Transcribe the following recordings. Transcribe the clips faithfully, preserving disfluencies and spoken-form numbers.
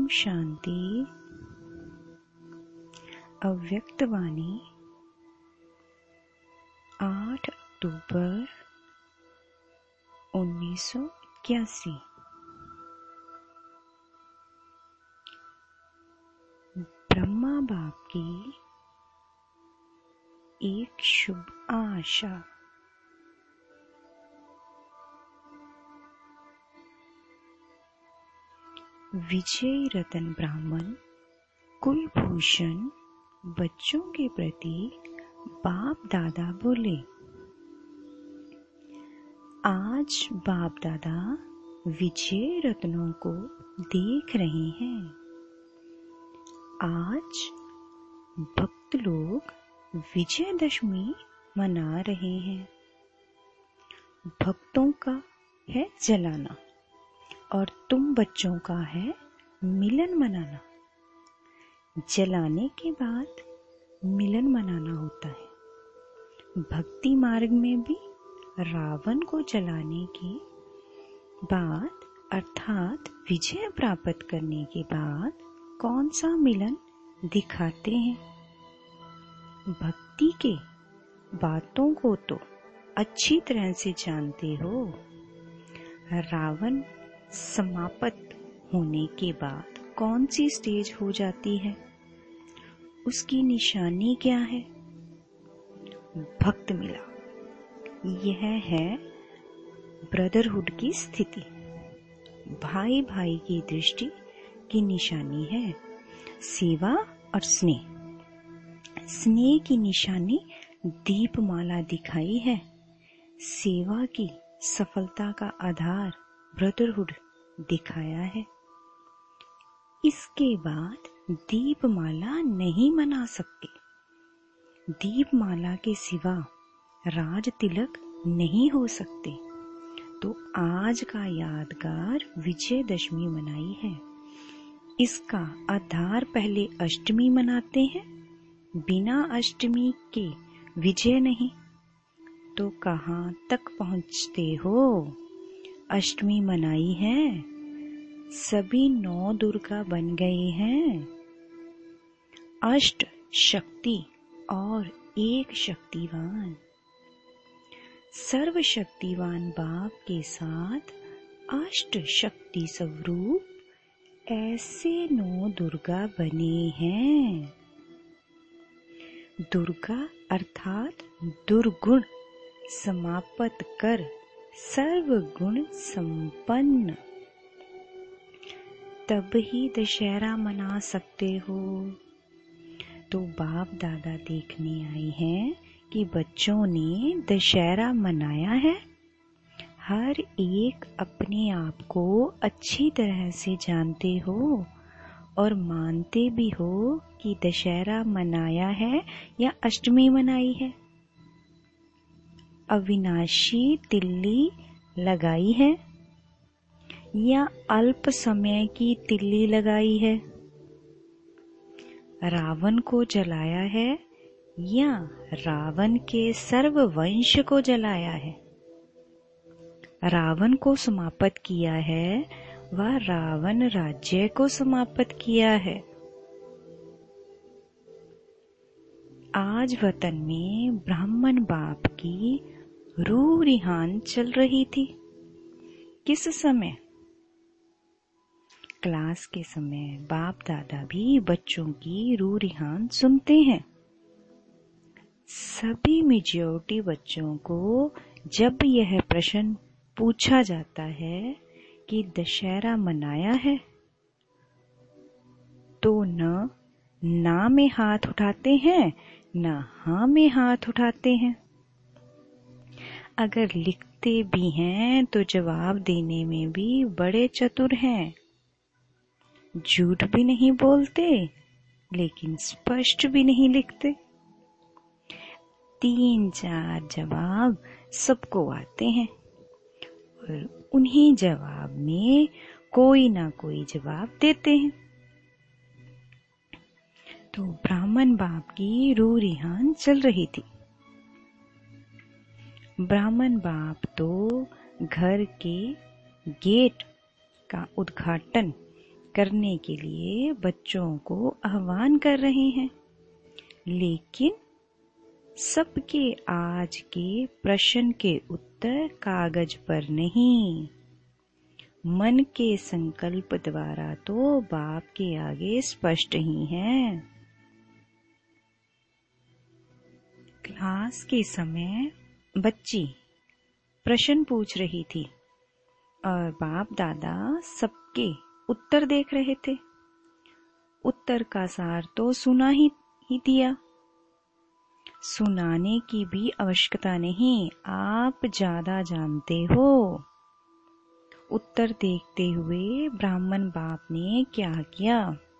शांति। अव्यक्त वाणी आठ अक्टूबर उन्नीस सौ इक्यासी। ब्रह्मा बाप की एक शुभ आशा। विजय रतन ब्राह्मण कुलभूषण बच्चों के प्रति बाप दादा बोले। आज बाप दादा विजय रत्नों को देख रहे हैं। आज भक्त लोग विजयदशमी मना रहे हैं। भक्तों का है जलाना और तुम बच्चों का है मिलन मनाना। जलाने के बाद मिलन मनाना होता है। भक्ति मार्ग में भी रावण को जलाने के बाद अर्थात विजय प्राप्त करने के बाद कौन सा मिलन दिखाते हैं। भक्ति के बातों को तो अच्छी तरह से जानते हो। रावण समाप्त होने के बाद कौन सी स्टेज हो जाती है, उसकी निशानी क्या है? भक्त मिला। यह है ब्रदरहुड की स्थिति। भाई भाई की दृष्टि की निशानी है सेवा और स्नेह। स्नेह की निशानी दीपमाला दिखाई है। सेवा की सफलता का आधार ब्रदरहुड दिखाया है। इसके बाद दीपमाला नहीं मना सकते। दीपमाला के सिवा राज तिलक नहीं हो सकते। तो आज का यादगार विजयदशमी मनाई है। इसका आधार पहले अष्टमी मनाते हैं। बिना अष्टमी के विजय नहीं। तो कहाँ तक पहुँचते हो? अष्टमी मनाई है, सभी नौ दुर्गा बन गए हैं। अष्ट शक्ति और एक शक्तिवान। सर्वशक्तिवान बाप के साथ अष्ट शक्ति स्वरूप ऐसे नौ दुर्गा बने हैं। दुर्गा अर्थात दुर्गुण समाप्त कर सर्वगुण संपन्न। तब ही दशहरा मना सकते हो। तो बाप दादा देखने आए हैं कि बच्चों ने दशहरा मनाया है। हर एक अपने आप को अच्छी तरह से जानते हो और मानते भी हो कि दशहरा मनाया है या अष्टमी मनाई है। अविनाशी तिल्ली लगाई है या अल्प समय की तिल्ली लगाई है। रावण को जलाया है या रावण के सर्व वंश को जलाया है। रावण को समाप्त किया है व रावण राज्य को समाप्त किया है। आज वतन में ब्राह्मण बाप की रूह रिहान चल रही थी। किस समय? क्लास के समय बाप दादा भी बच्चों की रूह रिहान सुनते हैं। सभी मेजॉरिटी बच्चों को जब यह प्रश्न पूछा जाता है कि दशहरा मनाया है, तो न ना में हाथ उठाते हैं न हाँ में हाथ उठाते हैं। अगर लिखते भी हैं तो जवाब देने में भी बड़े चतुर हैं। झूठ भी नहीं बोलते लेकिन स्पष्ट भी नहीं लिखते। तीन चार जवाब सबको आते हैं और उन्हीं जवाब में कोई ना कोई जवाब देते हैं। तो ब्राह्मण बाप की रूह रिहान चल रही थी। ब्राह्मण बाप तो घर के गेट का उद्घाटन करने के लिए बच्चों को आह्वान कर रहे हैं, लेकिन सबके आज के प्रश्न के उत्तर कागज पर नहीं, मन के संकल्प द्वारा तो बाप के आगे स्पष्ट ही हैं। क्लास के समय बच्ची प्रश्न पूछ रही थी और बाप दादा सबके उत्तर देख रहे थे। उत्तर का सार तो सुना ही, ही दिया। सुनाने की भी आवश्यकता नहीं, आप ज्यादा जानते हो। उत्तर देखते हुए ब्राह्मण बाप ने क्या किया?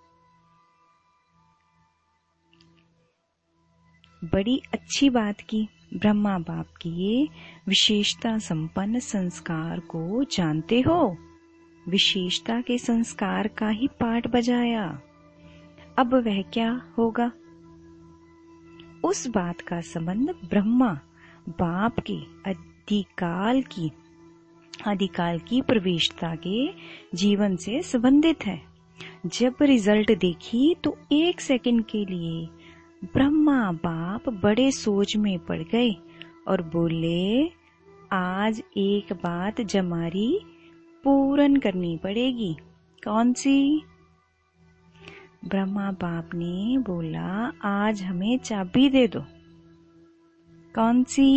बड़ी अच्छी बात की। ब्रह्मा बाप की ये विशेषता संपन्न संस्कार को जानते हो? विशेषता के संस्कार का ही पाठ बजाया। अब वह क्या होगा? उस बात का संबंध ब्रह्मा बाप के आदिकाल की आदिकाल की प्रवेशता के जीवन से संबंधित है। जब रिजल्ट देखी तो एक सेकंड के लिए ब्रह्मा बाप बड़े सोच में पड़ गए और बोले, आज एक बात जमारी पूर्ण करनी पड़ेगी। कौन सी? ब्रह्मा बाप ने बोला, आज हमें चाबी दे दो। कौन सी?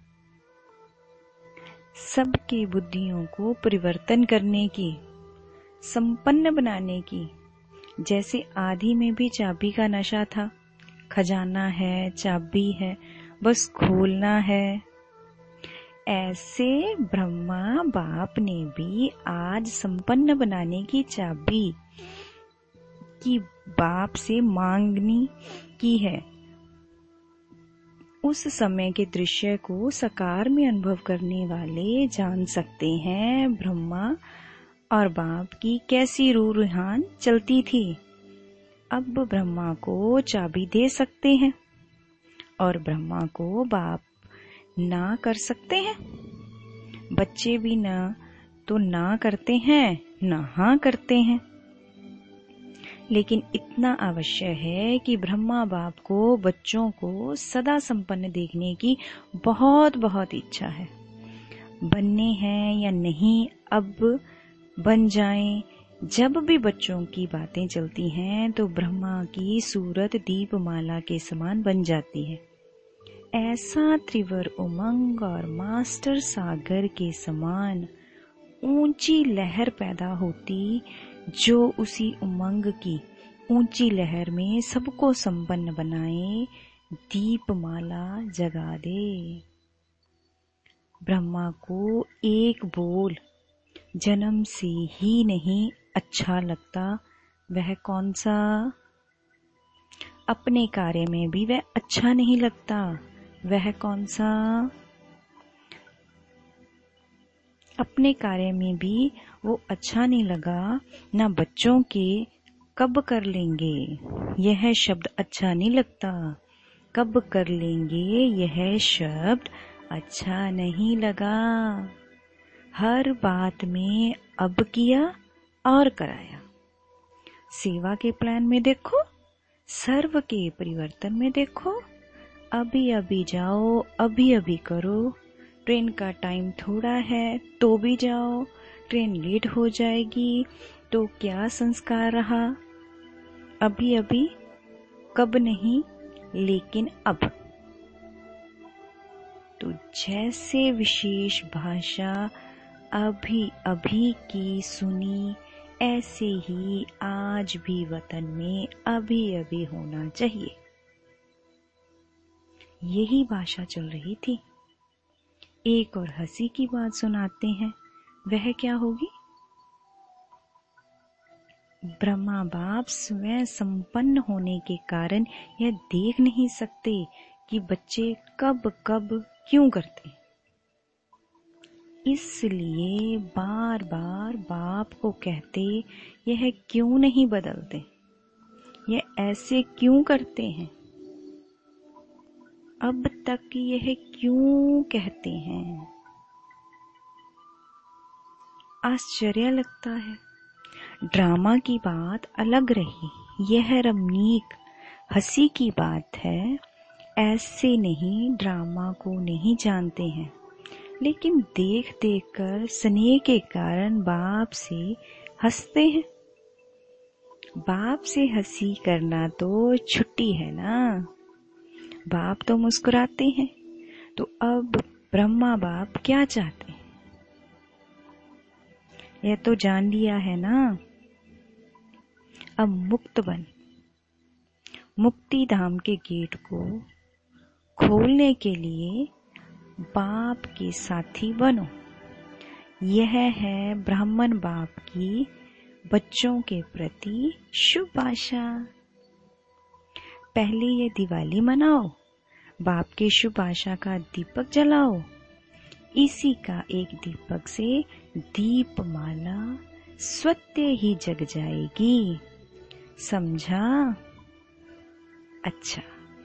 सबके बुद्धियों को परिवर्तन करने की, संपन्न बनाने की। जैसे आदि में भी चाबी का नशा था, खजाना है, चाबी है, बस खोलना है। ऐसे ब्रह्मा बाप ने भी आज संपन्न बनाने की चाबी की बाप से मांगनी की है। उस समय के दृश्य को साकार में अनुभव करने वाले जान सकते हैं ब्रह्मा और बाप की कैसी रूहान चलती थी। अब ब्रह्मा को चाबी दे सकते हैं और ब्रह्मा को बाप ना कर सकते हैं। बच्चे भी ना तो ना करते हैं, ना हाँ करते हैं। लेकिन इतना अवश्य है कि ब्रह्मा बाप को बच्चों को सदा संपन्न देखने की बहुत बहुत इच्छा है। बनने हैं या नहीं, अब बन जाएं। जब भी बच्चों की बातें चलती हैं तो ब्रह्मा की सूरत दीपमाला के समान बन जाती है। ऐसा त्रिवर उमंग और मास्टर सागर के समान ऊंची लहर पैदा होती, जो उसी उमंग की ऊंची लहर में सबको संपन्न बनाए, दीपमाला जगा दे। ब्रह्मा को एक बोल जन्म से ही नहीं अच्छा लगता। वह कौन सा? अपने कार्य में भी वह अच्छा नहीं लगता। वह कौन सा? अपने कार्य में भी वो अच्छा नहीं लगा। ना बच्चों के कब कर लेंगे यह शब्द अच्छा नहीं लगता। कब कर लेंगे यह शब्द अच्छा नहीं लगा। हर बात में अब किया और कराया। सेवा के प्लान में देखो, सर्व के परिवर्तन में देखो। अभी अभी जाओ, अभी अभी करो। ट्रेन का टाइम थोड़ा है तो भी जाओ। ट्रेन लेट हो जाएगी तो क्या संस्कार रहा? अभी अभी, कब नहीं, लेकिन अब। तो जैसे विशेष भाषा अभी अभी की सुनी, ऐसे ही आज भी वतन में अभी अभी होना चाहिए। यही भाषा चल रही थी। एक और हंसी की बात सुनाते हैं, वह क्या होगी? ब्रह्मा बाप स्वयं संपन्न होने के कारण यह देख नहीं सकते कि बच्चे कब कब क्यों करते। इसलिए बार बार बाप को कहते, यह क्यों नहीं बदलते, यह ऐसे क्यों करते हैं, अब तक यह क्यों कहते हैं। आश्चर्य लगता है। ड्रामा की बात अलग रही, यह रमणीक हंसी की बात है। ऐसे नहीं, ड्रामा को नहीं जानते हैं, लेकिन देख देख कर स्नेह के कारण बाप से हंसते हैं। बाप से हंसी करना तो छुट्टी है ना, बाप तो मुस्कुराते हैं। तो अब ब्रह्मा बाप क्या चाहते हैं, यह तो जान लिया है ना। अब मुक्त बन, मुक्ति धाम के गेट को खोलने के लिए बाप के साथी बनो। यह है ब्राह्मण बाप की बच्चों के प्रति शुभ आशा। पहले ये दिवाली मनाओ, बाप के शुभ आशा का दीपक जलाओ। इसी का एक दीपक से दीपमाला स्वतः ही जग जाएगी। समझा? अच्छा,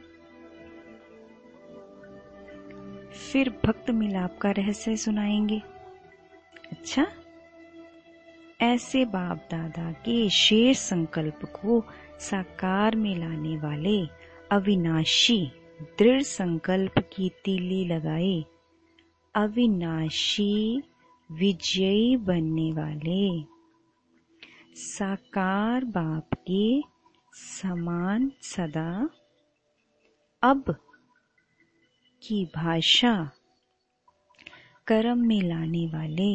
फिर भक्त मिलाप का रहस्य सुनाएंगे। अच्छा, ऐसे बाप दादा के शेष संकल्प को साकार में लाने वाले अविनाशी दृढ़ संकल्प की तीली लगाए, अविनाशी विजयी बनने वाले साकार बाप के समान सदा अब की भाषा कर्म में लाने वाले,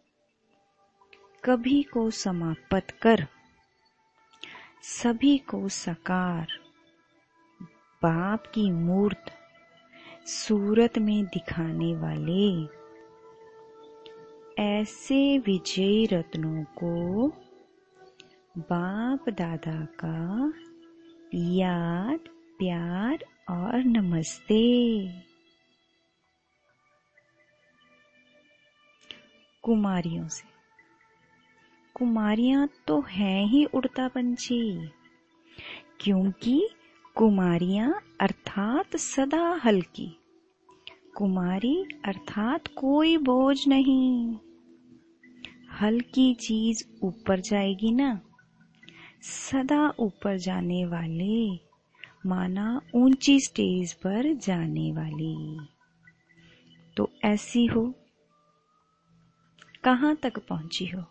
कभी को समाप्त कर सभी को साकार बाप की मूर्त सूरत में दिखाने वाले ऐसे विजयी रत्नों को बाप दादा का याद, प्यार और नमस्ते। कुमारियों से, कुमारियां तो हैं ही उड़ता पंछी, क्योंकि कुमारियां अर्थात सदा हल्की, कुमारी अर्थात कोई बोझ नहीं। हल्की चीज ऊपर जाएगी ना, सदा ऊपर जाने वाले, माना ऊंची स्टेज पर जाने वाली। तो ऐसी हो, कहां तक पहुंची हो?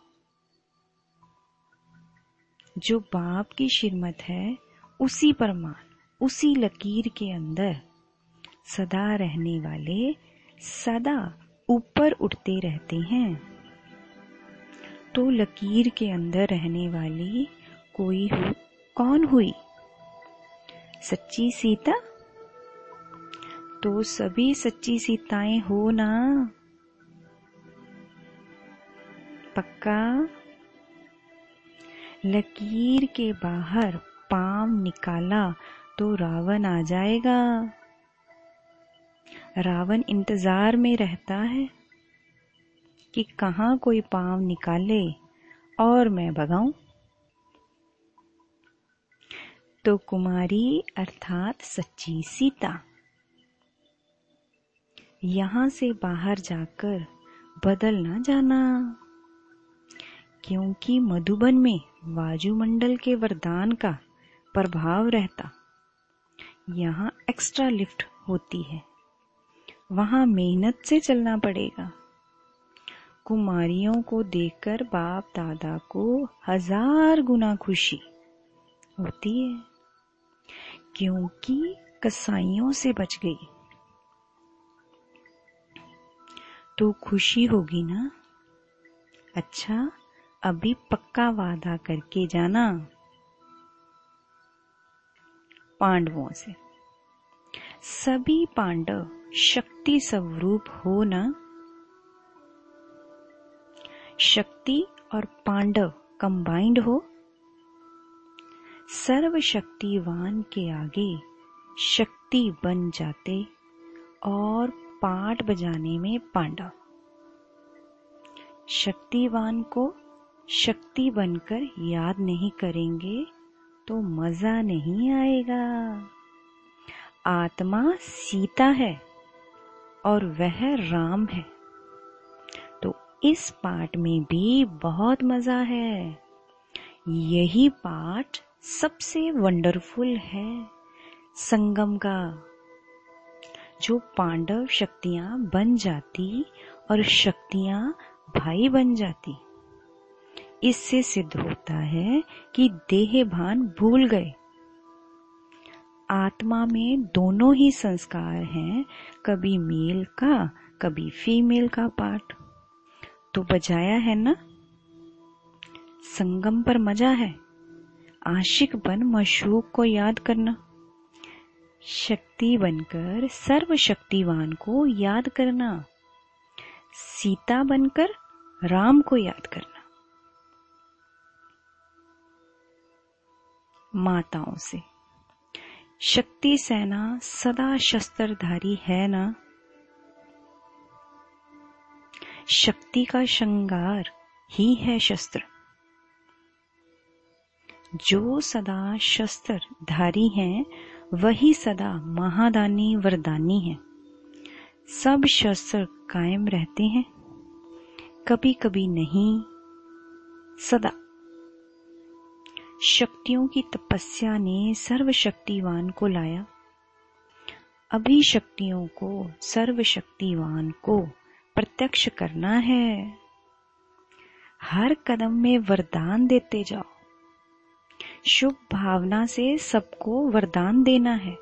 जो बाप की श्रीमत है उसी परमान, उसी लकीर के अंदर सदा रहने वाले सदा ऊपर उठते रहते हैं। तो लकीर के अंदर रहने वाली कोई हो, कौन हुई? सच्ची सीता। तो सभी सच्ची सीताएं हो ना? पक्का? लकीर के बाहर पांव निकाला तो रावण आ जाएगा। रावण इंतजार में रहता है कि कहां कोई पांव निकाले और मैं भगाऊं। तो कुमारी अर्थात सच्ची सीता यहां से बाहर जाकर बदल ना जाना, क्योंकि मधुबन में वायुमंडल के वरदान का प्रभाव रहता। यहाँ एक्स्ट्रा लिफ्ट होती है, वहां मेहनत से चलना पड़ेगा। कुमारियों को देखकर बाप दादा को हजार गुना खुशी होती है, क्योंकि कसाईयों से बच गई। तो खुशी होगी ना? अच्छा, अभी पक्का वादा करके जाना पांडवों से। सभी पांडव शक्ति स्वरूप हो ना? शक्ति और पांडव कंबाइंड हो। सर्वशक्तिवान के आगे शक्ति बन जाते और पाठ बजाने में पांडव। शक्तिवान को शक्ति बनकर याद नहीं करेंगे तो मजा नहीं आएगा। आत्मा सीता है और वह राम है। तो इस पाठ में भी बहुत मजा है, यही पाठ सबसे वंडरफुल है संगम का, जो पांडव शक्तियां बन जाती और शक्तियां भाई बन जाती। इससे सिद्ध होता है कि देह भान भूल गए। आत्मा में दोनों ही संस्कार हैं, कभी मेल का कभी फीमेल का पार्ट। तो बजाया है ना, संगम पर मजा है। आशिक बन मशूक को याद करना, शक्ति बनकर सर्वशक्तिवान को याद करना, सीता बनकर राम को याद करना। माताओं से, शक्ति सेना सदा शस्त्रधारी है ना। शक्ति का श्रृंगार ही है शस्त्र। जो सदा शस्त्र धारी हैं, वही सदा महादानी वरदानी है। सब शस्त्र कायम रहते हैं, कभी कभी नहीं, सदा। शक्तियों की तपस्या ने सर्वशक्तिवान को लाया। अभी शक्तियों को सर्वशक्तिवान को प्रत्यक्ष करना है। हर कदम में वरदान देते जाओ। शुभ भावना से सबको वरदान देना है।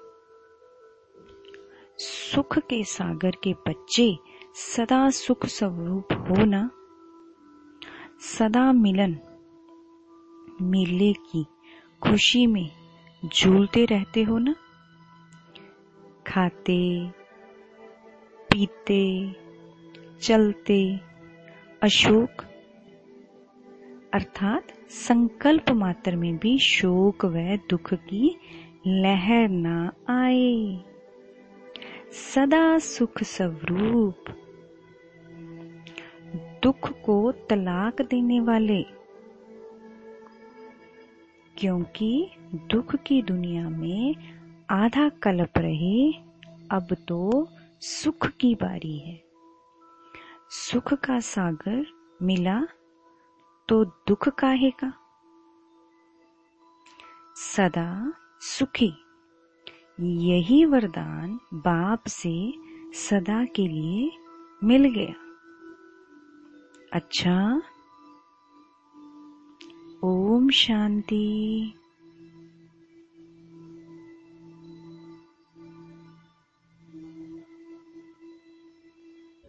सुख के सागर के बच्चे सदा सुख स्वरूप हो ना। सदा मिलन मेले की खुशी में झूलते रहते हो ना। खाते पीते चलते अशोक, अर्थात संकल्प मात्र में भी शोक व दुख की लहर ना आए। सदा सुख स्वरूप, दुख को तलाक देने वाले, क्योंकि दुख की दुनिया में आधा कल्प रहे, अब तो सुख की बारी है। सुख का सागर मिला तो दुख काहे का। सदा सुखी, यही वरदान बाप से सदा के लिए मिल गया। अच्छा, ओम शांति।